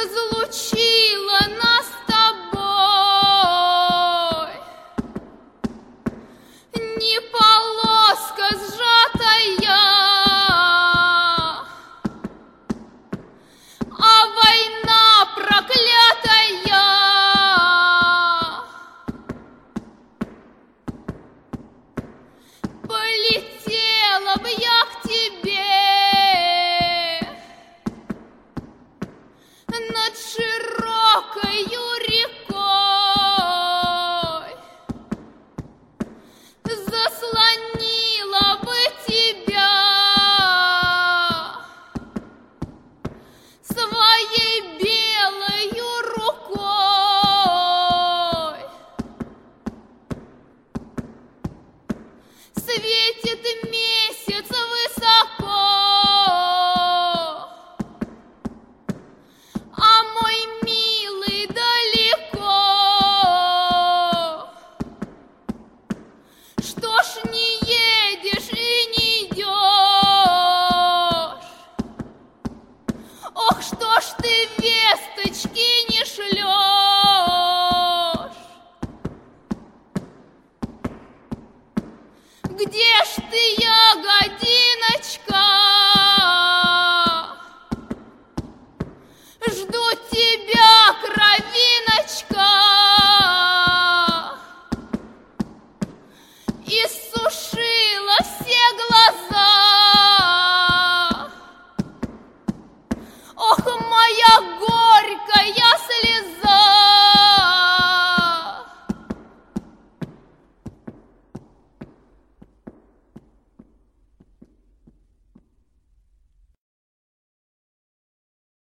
разлучила нас с тобой. Не полоска сжатая, а война проклятая. Полетела б я к тебе над широкою рекой, заслонила бы тебя своей белою рукой. Светит месяц высоко, а мой милый далеко. Что ж не едешь и не идешь? Ох, что ж ты весточки не шлешь? Где ж ты, ягодиночка? Жду тебя, крови.